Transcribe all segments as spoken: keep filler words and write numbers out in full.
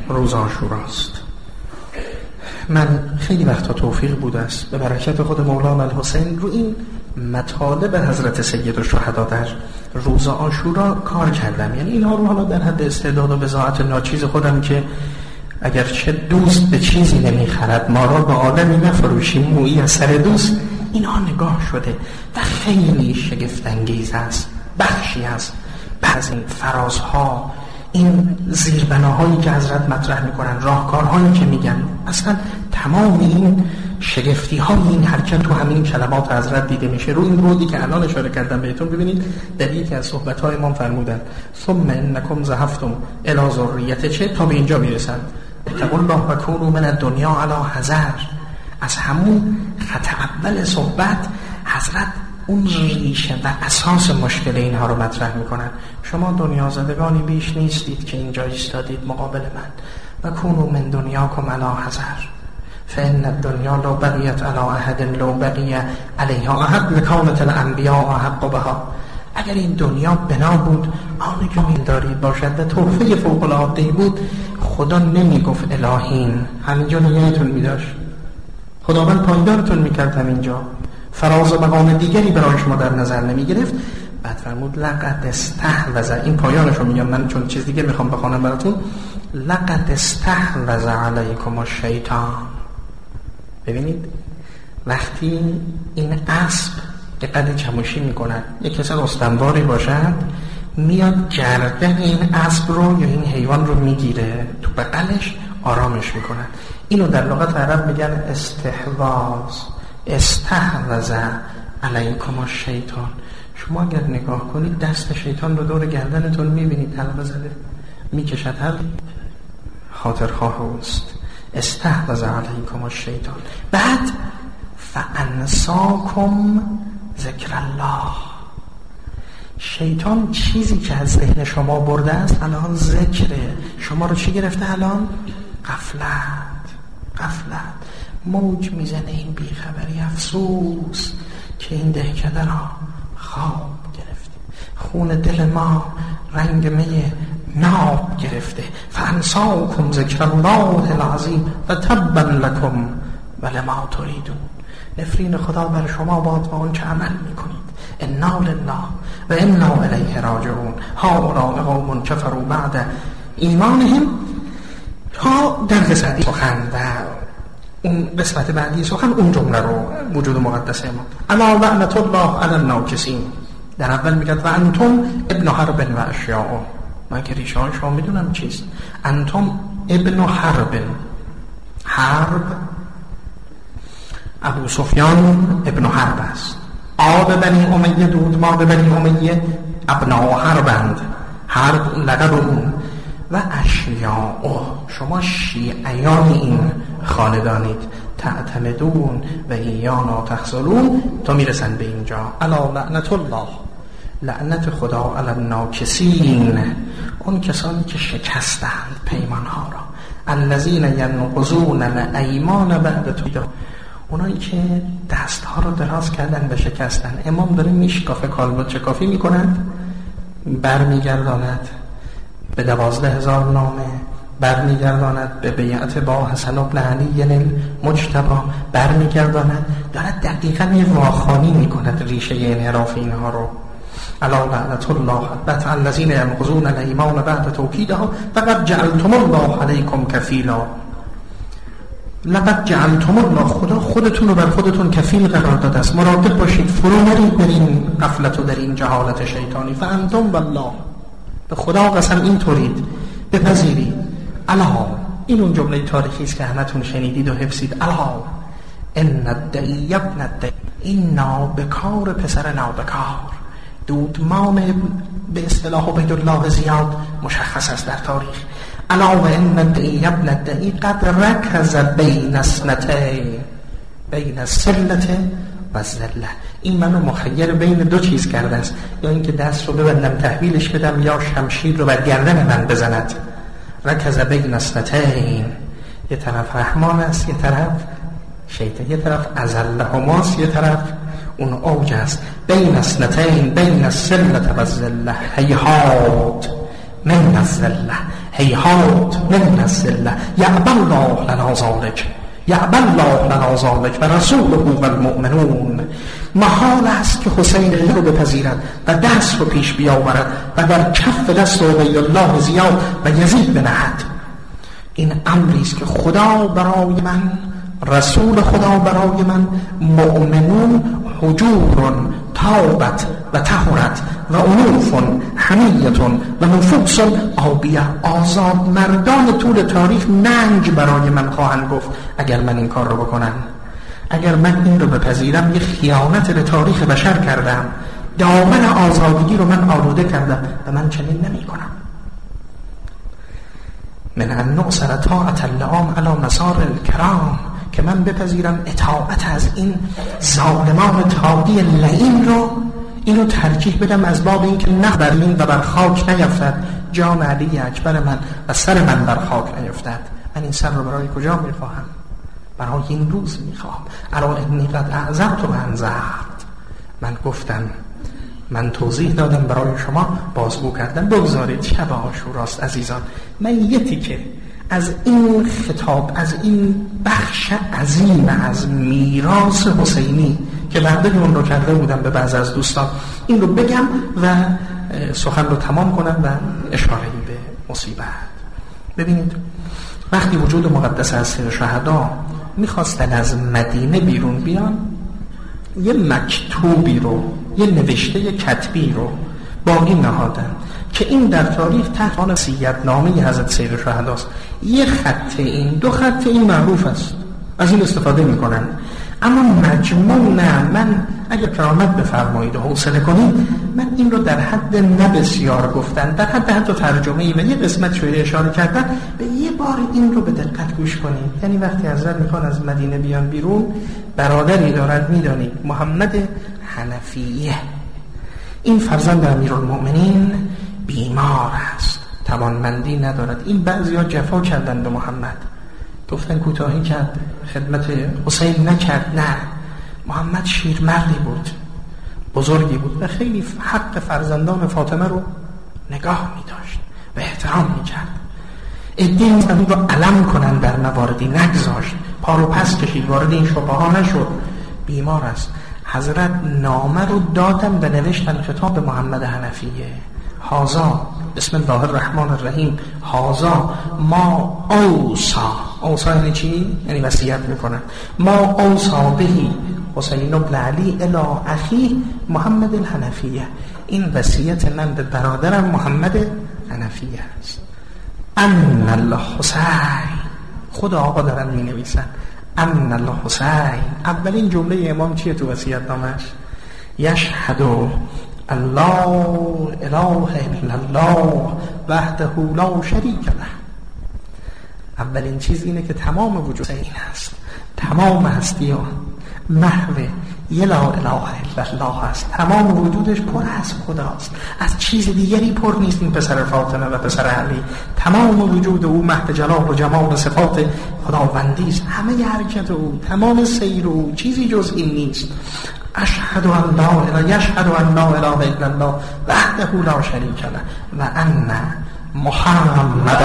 روز عاشوراست. من خیلی وقتا توفیق بوده است به برکت خود مولانا الحسین رو این مطالب حضرت سید الشهدا در روز عاشورا کار کردم. یعنی اینها رو حالا در حد استعداد و بضاعت ناچیز خودم که اگر چه دوست به چیزی نمیخرد ما را به عالمی نفروشیم مویی از سر دوست، اینها نگاه شده و خیلی شگفت انگیز است. بخشی از بعض این فرازها، این زیربناهایی که حضرت مطرح میکنن، راهکارهایی که میگن، اصلا تمام این شگفتی های این حرکت تو همین کلمات حضرت دیده میشه. رو این رودی که الان اشاره کردم بهتون ببینید در یکی از صحبت های امام فرمودن ثم انکم ذهبتم الی ذریته چه تا به اینجا میرسن اتقوا الله و کونوا من الدنیا علی حذر. از همون خط اول صحبت حضرت اون ریشه و اساس مشکل اینها رو مطرح میکنن. شما دنیا زدگانی بیش نیستید که اینجا ایستادید مقابل من. و کونوا من دنیاکم علی حذر فان الدنیا لو بقیت علی احد لو بقی علیها احد لکانت الانبیاء احق بها. اگر این دنیا بنا بود آنی که می‌دارید باشد و تحفه فوق العاده بود، خدا نمیگفت الهین همینجا نگهتون می‌داشت، خداوند پایدارتون می‌کرد همینجا، فراز و مقام دیگری برای شما در نظر نمی‌گرفت. بعد فرمود لقد استحوذ، این پایانشو میگم من چون چیز دیگه میخوام بخونم براتون. لقد استحوذ علیکم الشیطان. ببینید وقتی این اسب دقت چموشی میکنن، یک کسی استنباری باشد میاد گردن این اسب رو یا این حیوان رو میگیره تو بغلش آرامش میکنن. اینو در لغت عرب میگن استحواذ. استحوذ علیکم الشیطان. شما اگر نگاه کنید دست شیطان رو دور گردنتون میبینید حلقه زده میکشد، هر خاطرخواه اوست. استحوذ علیکم الشیطان. بعد فانساکم ذکر الله. شیطان چیزی که از ذهن شما برده است الان ذکره. شما رو چی گرفته الان؟ غفلت. غفلت موج میزنه این بیخبری. افسوس که این دهکده را خواب گرفته، خون دل ما رنگ می ناب گرفته. فانساکم ذکر الله العظیم و تبا لکم ولما تریدون. نفرین خدا بر شما باد و اون چه عمل میکنید. انا لله و انا الیه راجعون. هؤلاء قوم کفروا بعد ایمانهم. تا در قسمت سخن و اون قسمت بعدی سخن اون جمله رو وجود مقدس ما الا لعنت الله علی الناکسین. در اول میگه و انتم ابن حرب و اشیاء. من که ریشه های شما میدونم چیست. انتم ابن حرب. حرب ابو سفیان ابن حرب است. آب بنی امیه دود ما به بنی امیه ابناء حربند. حرب لقب اون. و اشیاء. شما شیعیان این خاندانید. تعتمدون و ایانا تخذلون. تا میرسن به اینجا الا لعنت الله. لعنت خدا علی الناکسین. اون کسانی که شکستند پیمانها را. الذین ینقضون الایمان بعد توحید. اونایی که دستها رو دراز کردن به شکستن. امام داره میشکافه کالبد شکافی میکنند، برمیگرداند به دوازده هزار نامه، برمیگرداند به بیعت با حسن ابن علی المجتبی، برمیگرداند دارد دقیقا یه واخوانی میکند ریشه انحراف اینها رو. الا لعنت الله بت الذین ینقضون الایمان بعد توکیدها فقد جعلتم الله علیکم کفیلا. لقد جعلتم الله. خدا خودتون رو بر خودتون کفیل قرار داده است. مراقب باشید فرو نرید در این غفلت و در این جهالت شیطانی. فانتم بالله. به خدا قسم این طورید بپذیرید. الا، این اون جمله تاریخی است که همتون شنیدید و حفظید. الا ان الدعی ابن الدعی. این نابکار پسر نابکار. دودمان به اصطلاح عبیدالله زیاد مشخص است در تاریخ. الا و ان الدعی ابن الدعی قد رکز بین اثنتین، بین السلة و الذلة. این منو مخیر بین دو چیز کرده است، یا اینکه دست رو ببندم تحویلش بدم یا شمشیر رو بر گردن من بزند. رکز بین اثنتین. یه طرف رحمان است، یه طرف شیطان، یه طرف اذلهماست، یه طرف اون اوج است. بین اثنتین بین السلة و الذلة هیهات من الذلة. هیهات من الذله یعبی الله لنا ذلک یعبی الله لنا ذلک و رسوله و المؤمنون. محال است که حسین رو بپذیرد و دست رو پیش بیاورد و در کف دست عبید الله زیاد و یزید بنهد. این امری است که خدا برای من، رسول خدا برای من، مؤمنون حجور تابت و طهرت و انوف حمیت و نفوس آبیه، آزاد مردان طول تاریخ ننگ برای من خواهند گفت اگر من این کار رو بکنم. اگر من این رو بپذیرم یه خیانت به تاریخ بشر کردم، دامن آزادگی رو من آلوده کردم و من چنین نمی کنم. من ان نؤثر طاعة اللئام علی مسار الکرام، که من بپذیرم اطاعت از این ظالمان طاغی لعین رو، اینو ترجیح بدم از باب این که نه بر من و بر خاک نیفتد جان علی اکبر من و سر من بر خاک نیفتد. من این سر رو برای کجا میخواهم؟ برای این روز میخواهم. الا انی قد اعذرت و انذرت. من گفتم، من توضیح دادم برای شما، بازگو کردم. بگذارید شب عاشوراست عزیزان، میتی که از این خطاب، از این بخش عظیم از میراث حسینی که وعده اون رو کرده بودم به بعض از دوستان، این رو بگم و سخن رو تمام کنم و اشاره به مصیبت. ببینید، وقتی وجود مقدس از سیر شهدا میخواستن از مدینه بیرون بیان، یه مکتوبی رو، یه نوشته کتبی رو باقی نهادن که این در تاریخ تحت عنوان وصیت‌نامه حضرت سید شهداست. یه خط این، دو خط این معروف است، از این استفاده میکنن. اما مجموع نه. من اگر کرامت بفرمایید و حوصله کنید، من این رو در حد نه بسیار گفتن، در حد حتی ترجمه‌ای و یه قسمت شویه اشاره کردن، به یه بار این رو به دقت گوش کنید. یعنی وقتی حضرت میخوان از مدینه بیان بیرون، برادری دارد میدانید، محمد حنفیه. این فرزند امیرالمؤمنین بیمار است، توانمندی ندارد. این بعضیا جفا کردن به محمد، گفتن کوتاهی کرد، خدمت حسین نکرد. نه، محمد شیرمردی بود، بزرگی بود و خیلی حق فرزندان فاطمه رو نگاه می داشت و احترام می کرد. ادین این رو علم کنن در مواردی نگذاشت، پا رو پس کشید، وارد این شبه ها نشد. بیمار است. حضرت نامه رو دادن و نوشتن خطاب به محمد حنفیه: هازا بسم الله الرحمن الرحیم، هازا ما اوصا. اوصا یعنی چی؟ یعنی وصیت میکنن. ما اوصا بهی حسین بن علی الی اخی محمد الحنفیه. این وصیت من به برادرم محمد حنفیه است. ان الحسین، خود آقا دارن می نویسن ان الحسین. اولین جمله امام چیه تو وصیت نامش؟ یشهد الله اله الا الله وحده لا شریک له. اولین چیز اینه که تمام وجود این است، تمام هستی ها محو یه لا اله الا الله است. تمام وجودش پر از خداست، از چیز دیگری پر نیست. این پسر فاطمه و پسر علی، تمام وجود او محو جلال و جمال و صفات خداوندی است. همه حرکت او، تمام سیر او، چیزی جز این نیست. اشهد ان لا اله یشهد ان لا اله الا الله وحده لا شریک له و ان محمد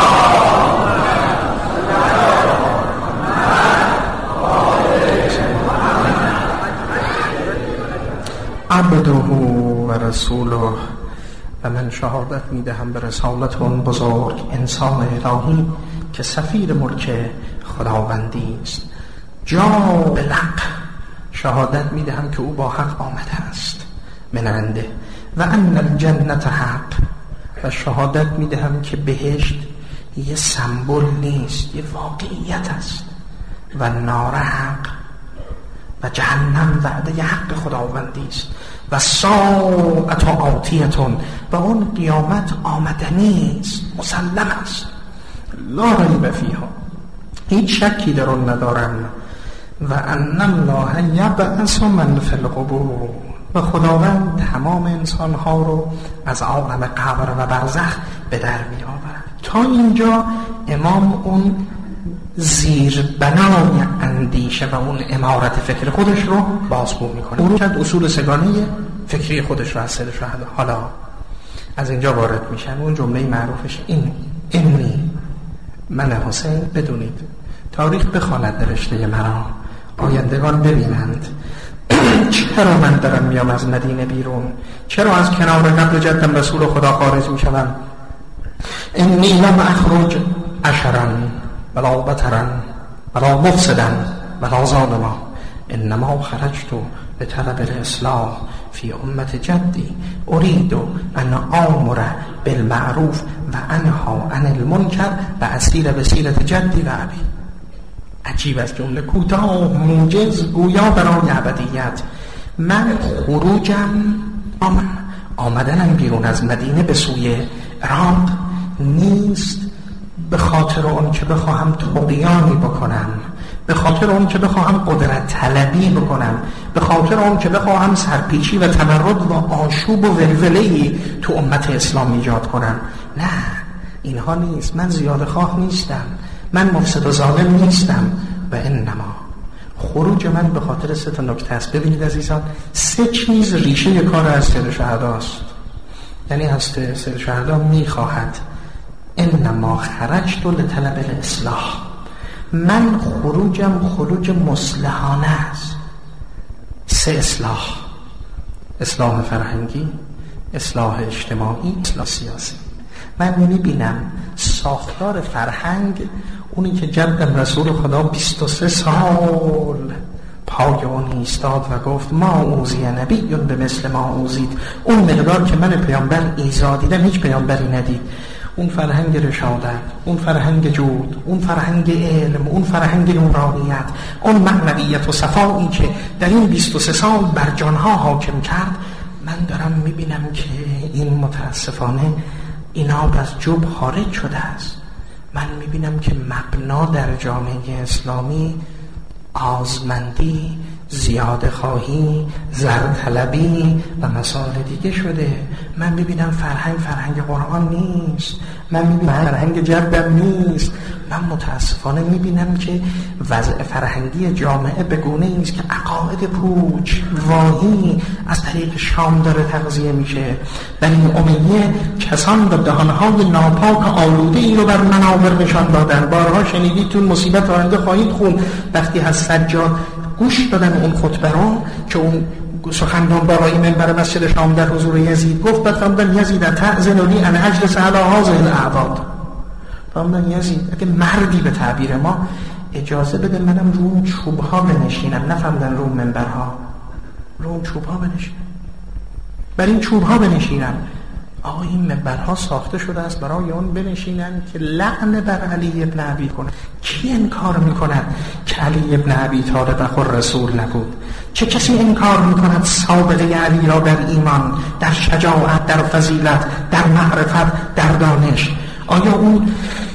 عبده و رسوله. و من شهادت میدهم به رسالت اون بزرگ انسان الهی که سفیر ملک خداوندی است. جا بالحق، شهادت میدهم که او با حق آمده است من عنده. و ان الجنت حق، و شهادت میدهم که بهشت یه سمبل نیست، یه واقعیت است. و نار حق، و جهنم وعده حق خداوندی است. و ساعت آتیتون، و اون قیامت آمدنی است، مسلم است، لا ریب فیها، هیچ شکی در اون ندارم. و ان الله یبعث من فی القبور، و خداوند تمام انسان ها رو از عالم قبر و برزخ به در می آورد. تا اینجا امام اون زیر بنای اندیشه و اون امارت فکر خودش رو بازگو میکنه. اون چند اصول سگانه فکری خودش رو از سید شهدا. حالا از اینجا وارد میشن. اون جمله معروفش این: انی من حسین، بدونید تاریخ بخواند نوشته مرا، آیندگان ببینند چرا من دارم میام از مدینه بیرون، چرا از کنار قبر جدم رسول خدا خارج میشوم. انی لم اخرج عشرا ولا بطرا ولا مفسدا ولا ظالما، انما خرجت بطلب الاصلاح فی امت جدی، اريد ان آمر بالمعروف و انها عن المنکر و اسیر بسیرت جدی و ابی. عجیب است، جمله کوتاه موجز گویا برای ابدیت. من خروجم آمن آمدنم بیرون از مدینه به سوی عراق نیست به خاطر اون که بخواهم طغیانی بکنم، به خاطر اون که بخواهم قدرت طلبی بکنم، به خاطر اون که بخواهم سرپیچی و تمرد و آشوب و ولوله‌ای تو امت اسلام ایجاد کنم. نه، اینها نیست. من زیاده خواه نیستم، من مفسد و ظالم نیستم. و انما خروج من به خاطر سه تا نکته است. ببینید عزیزان، سه چیز ریشه کار از سید شهدا است. یعنی از سید شهدا میخواهد انما خرجت لطلب الاصلاح، من خروجم خروج مصلحانه است. سه اصلاح: اصلاح فرهنگی، اصلاح اجتماعی، اصلاح سیاسی. من میبینم ساختار فرهنگ اونی که جد رسول خدا بیست و سه سال پای اون ایستاد و گفت ما اوذی نبی به مثل ما اوذید، اون مقدار که من پیامبر ایذا دیدم هیچ پیامبری ندید. اون فرهنگ رشادت، اون فرهنگ جود، اون فرهنگ علم، اون فرهنگ نورانیت، اون معنویت و صفایی که در این بیست و سه سال بر جانها حاکم کرد، من دارم میبینم که این متاسفانه اینا از جوب خارج شده است. من میبینم که مبنا در جامعه اسلامی آزمندی، زیاده خواهی، زرطلبی و مسائل دیگه شده. من میبینم فرهنگ فرهنگ قرآن نیست، من میبینم فرهنگ جدم نیست. من متاسفانه میبینم که وضع فرهنگی جامعه به گونه ایست که عقاید پوچ واهی از طریق شام داره تغذیه میشه. بنی امیه کسان به دهانهای ناپاک آلوده ای رو بر منابر نشان دادن. بارها شنیدید تو مصیبت آینده خواهید خون وقتی از سجاد گوش دادن اون خطبه رو که اون سخنران بالای منبر مسجد شام در حضور یزید گفت، بعد فرمودن یزید تأذن لی ان اجلس علی هذه الاعضاد. فرمودن یزید اگه مردی به تعبیر ما اجازه بده منم رو اون چوبها بنشینم. نفهمدن رو منبرها، رو اون چوبها بنشینم، بر این چوبها بنشینم. آقا این منبرها ساخته شده است برای اون بنشینن که لعن بر علی ابن ابی کنه. کی انکار میکند که علی ابن ابی طالب اخو رسول نبود؟ چه کسی انکار میکند سابقه علی را در ایمان، در شجاعت، در فضیلت، در معرفت، در دانش؟ آیا اون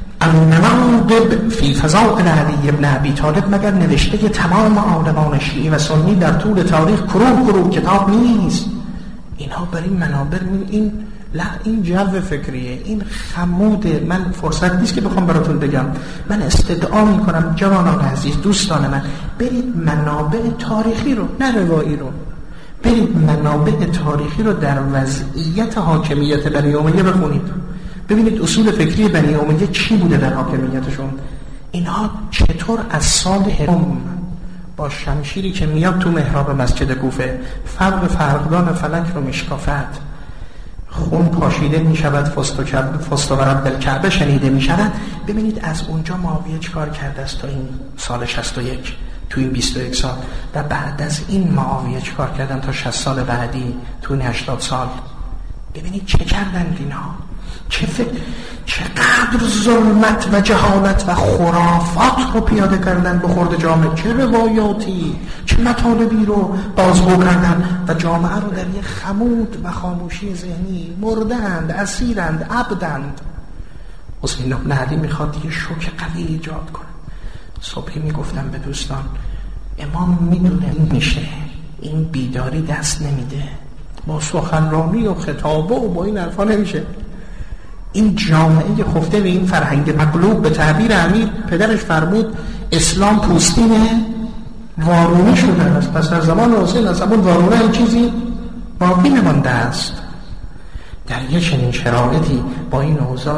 المناقب فی فضائل علی ابن ابی طالب مگر نوشته تمام عالمان شیعی و سنی در طول تاریخ کروه کروه کتاب نیست؟ اینها بر این منابر این لا این جو فکریه، این خموده. من فرصت نیست که بخوام براتون بگم. من استدعا میکنم جوانان عزیز، دوستان من، برید منابع تاریخی رو، نه روایی رو، برید منابع تاریخی رو در وضعیت حاکمیت بنی امیه بخونید. ببینید اصول فکری بنی امیه چی بوده در حاکمیتشون. اینها چطور از سال هرم با شمشیری که میاد تو محراب مسجد کوفه فرق فرقدان فلک رو میشکافد، خون پاشیده می شود، فست و ورب بالکعبه شنیده می شود. ببینید از اونجا معاویه چه کار کرده است تا این سال شصت و یک، تو این بیست و یک سال، و بعد از این معاویه چه کار کردن تا شصت سال بعدی، تو این هشتاد سال. ببینید چه کردن اینها، چه فکر، چقدر ظلمت و جهالت و خرافات رو پیاده کردن به خورد جامعه، چه روایاتی، چه مطالبی رو بازگو کردن و جامعه رو در یک خمود و خاموشی ذهنی مردند، اسیرند، عبدند. حسین بن علی میخواد یه شوک قوی ایجاد کنه. صبحی میگفتم به دوستان، امام میدونه این میشه، این بیداری دست نمیده، با سخنرانی و خطابه و با این حرفا نمیشه. این جامعه خفته به این فرهنگ مغلوب، به تعبیر امیر پدرش فرمود اسلام پوستینه وارونه شده است. پس در زمان حسین از همون وارونه این چیزی باقی نمانده است. در یک چنین شرایطی با این اوضاعی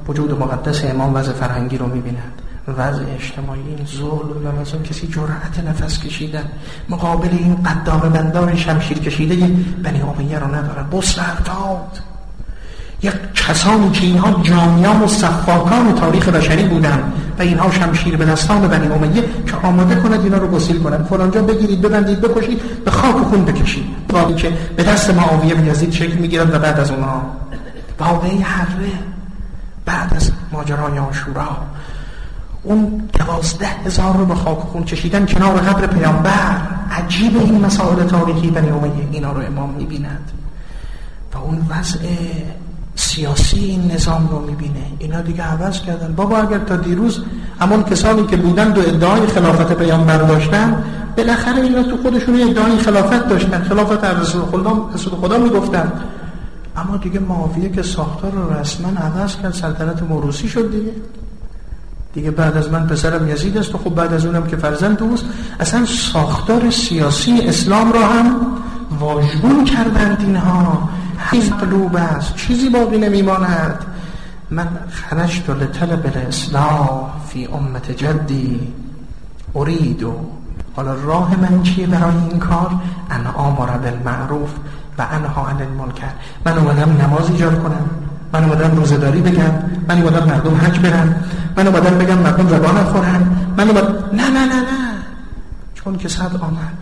وجود مقدس امام وضع فرهنگی رو میبینند، وضع اجتماعی، این ظلم و مثلا کسی جرأت نفس کشیدن مقابل این قدام بندان شمشیر کشیده بنی امیه رو ندارن. بصره ارتاد یک کسانی که اینها جامیان و سفاکان تاریخ بشری بودن و اینها شمشیر به دستان بنی امیه که آماده کند اینا رو گسیل کنند، فلانجا بگیرید ببندید بکشید به خاک و خون بکشید، واقعی که به دست معاویه و یزید شکل میگیرند و بعد از اونها واقعی حره بعد از ماجرای عاشورا اون دوازده هزار رو به خاک و خون کشیدن کنار قبر پیامبر. عجیب این مسائل تاریخی بنی امیه اینا رو امام میبیند و اون وضع سیاسی این نظام رو میبینه. اینا دیگه عوض کردن. بابا اگر تا دیروز همون کسانی که بودن دو ادعای خلافت پیامبر داشتن، بالاخره اینا تو خودشون ادعای خلافت داشتن، خلافت رسول خدا رسول خدا میگفتن، اما دیگه معاویه که ساختار رو رسما عوض کرد، سلطنت موروثی شد دیگه دیگه بعد از من پسرم یزید است و خب بعد از اونم که فرزند اوست. اصلا ساختار سیاسی اسلام را هم واژگون کردند اینها. حیز قلوب است، چیزی باقی نمیماند. من خرجت لطلب الاصلاح فی امت جدی ارید. حالا راه من چیه برای این کار؟ ان آمر بالمعروف و انها عن المنکر. من اومدم نماز ایجاد کنم، من اومدم روزه‌داری بگم، من اومدم مردم حج برن، من اومدم بگم مردم ربا نخورن، من اومدم نه نه نه نه چون که صد آمد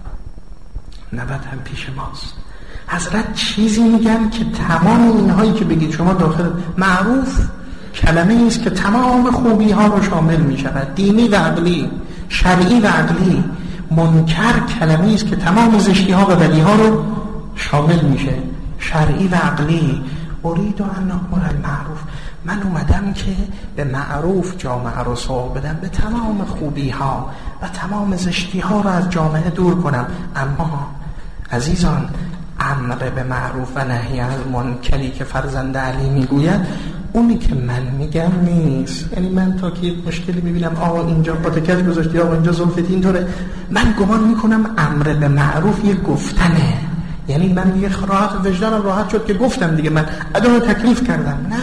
نبد هم پیش ماست. حضرت چیزی میگن که تمام اینهایی که بگید شما داخل معروف کلمه است که تمام خوبی ها رو شامل می شود، دینی و عقلی، شرعی و عقلی. منکر کلمه است که تمام زشتی ها و بدی ها رو شامل میشه، شرعی و عقلی. ارید ان امر المعروف، من اومدم که به معروف جامعه رو سوق بدم، به تمام خوبی ها و تمام زشتی ها رو از جامعه دور کنم. اما عزیزان، امر به معروف و نهی از منکری که فرزند علی میگوید اونی که من میگم نیست. یعنی من تا که مشکلی میبینم آقا اینجا پاتکج گذاشتی، آقا اینجا زلفت اینطوره، من گمان میکنم امر به معروف یه گفتنه. یعنی من دیگه راحت وجدانم راحت شد که گفتم دیگه، من ادامه تکلیف کردم. نه،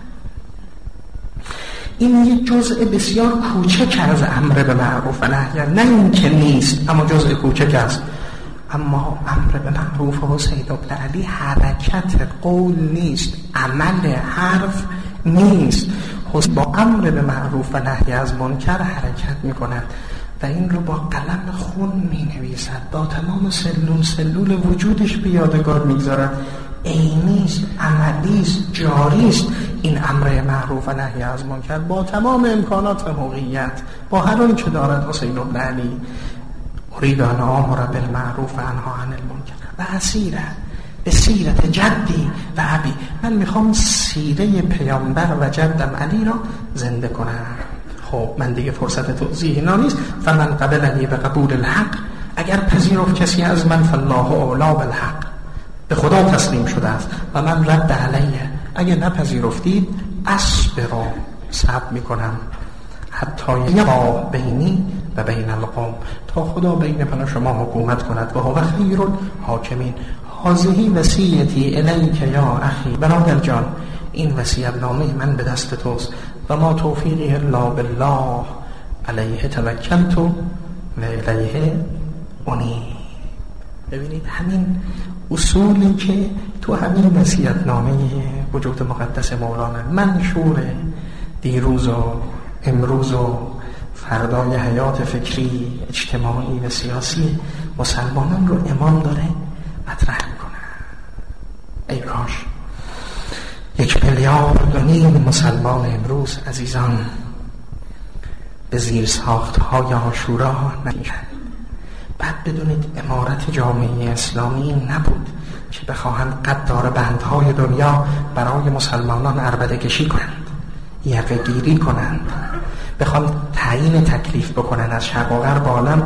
این یه جزء بسیار کوچک از امر به معروف و نهی، نه این که نیست اما جزء کوچک است. اما امر به معروف و سید ابن علی حرکت قول نیست، عمل حرف نیست. با امر به معروف و نهی از منکر حرکت می کند و این رو با قلم خون می نویسد، با تمام سلول سلول وجودش به یادگار می گذارد. عینیست، عملیست، جاریست این امر معروف و نهی از منکر با تمام امکانات و موقعیت، با هر آنچه که دارد حسین ابن علی. اريد ان آمر بالمعروف و انها عن المنکر و اسیره به سیرت جدی و ابی. من میخوام سیره پیامبر و جدم علی را زنده کنم. خب من دیگه فرصت توضیح اینا نیست. فمن قبلنی به قبول الحق، اگر پذیرفت کسی از من فالله اولی بالحق، به خدا تسلیم شده است. و من رد علیه، اگر نپذیرفتید اصبروا، صبر میکنم حتی یقا بینی و بین القوم، تا خدا بین من و شما حکومت کند و هو خیر الحاکمین. هذه وصیتی الیک یا اخی، برادر جان این وصیت نامه من به دست توست. و ما توفیقی الا بالله علیه توکلت و الیه انیب. ببینید همین اصولی که تو همین وصیت نامه وجود مقدس مولانا منشور دیروز و امروز و فردای حیات فکری اجتماعی و سیاسی مسلمانان رو امام داره مطرح میکنه. ای کاش یک میلیارد و نیم مسلمان امروز عزیزان به زیر ساختهای عاشورا نمیشن. بعد بدونید امارت جامعه اسلامی نبود که بخواهند قدار بندهای دنیا برای مسلمانان عربده کشی کنند، یقه گیری کنند، بخوان تعیین تکلیف بکنن از شرق و غرب عالم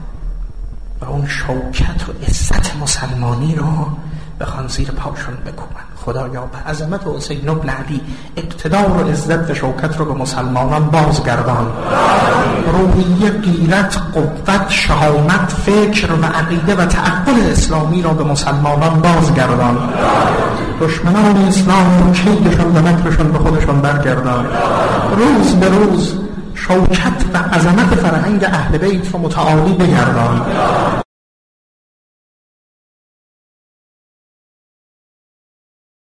و اون شوکت و عزت مسلمانی رو بخوان زیر پاشون بکوبن. خدایا به عظمت حسین ابن علی اقتدار و عزت و شوکت رو به مسلمانان بازگردان. روحیه، غیرت، قوت، شهامت، فکر و عقیده و تعقل اسلامی رو به مسلمانان بازگردان. دشمنان اسلام رو کیدشان و مکرشان به خودشان برگردان. روز به روز شوکت و عظمت فرهنگ اهل بیت رو متعالی بگردان.